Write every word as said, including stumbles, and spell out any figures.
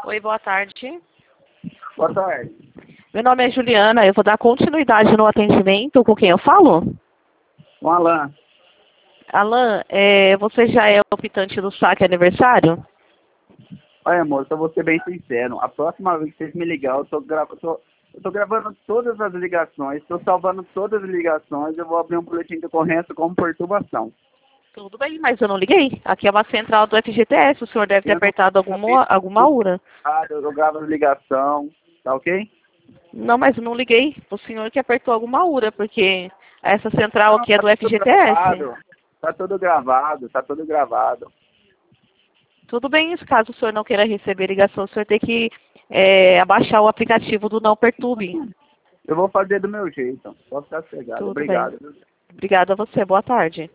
Oi, boa tarde. Boa tarde. Meu nome é Juliana, eu vou dar continuidade no atendimento. Com quem eu falo? Com Alan. Alan, é, você já é optante do saque aniversário? Olha, amor, eu vou ser bem sincero. A próxima vez que vocês me ligarem, eu tô, gra... eu tô... eu tô gravando todas as ligações, tô salvando todas as ligações, eu vou abrir um boletim de ocorrência como perturbação. Tudo bem, mas eu não liguei. Aqui é uma central do F G T S, o senhor deve ter Eu não apertado alguma, alguma URA. Eu eu gravo as ligações, tá ok? Não, mas eu não liguei. O senhor que apertou alguma URA, porque essa central Não, aqui é tá do tudo F G T S. gravado. Tá tudo gravado, tá tudo gravado. Tudo bem, caso o senhor não queira receber ligação, o senhor tem que é, abaixar o aplicativo do Não Perturbe. Eu vou fazer do meu jeito. Pode ficar sossegado. Tudo bem. Obrigado. Obrigada a você. Boa tarde.